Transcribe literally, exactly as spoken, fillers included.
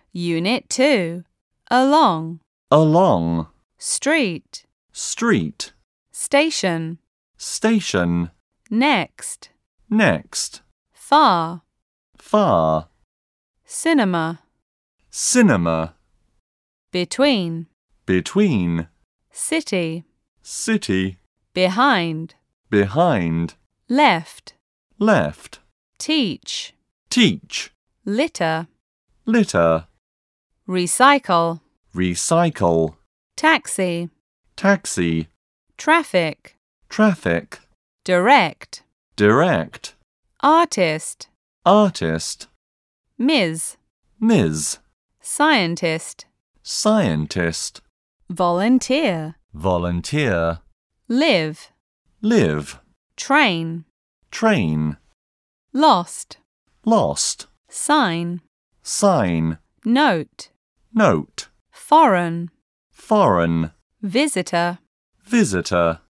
Unit two. Along. Along. Street. Street. Station. Station. Next. Next. Far. Far. Cinema. Cinema. Between. Between. City. City. Behind. Behind. Left. Left. Teach. Teach. Litter. Litter. Recycle. Recycle. Taxi. Taxi. Traffic. Traffic. Direct. Direct. Artist. Artist. Miz. Miz. Scientist. Scientist. Volunteer. Volunteer. Live. Live. Train. Train. Lost. Lost. Sign. Sign. Note. Note. Foreign. Foreign. Visitor. Visitor.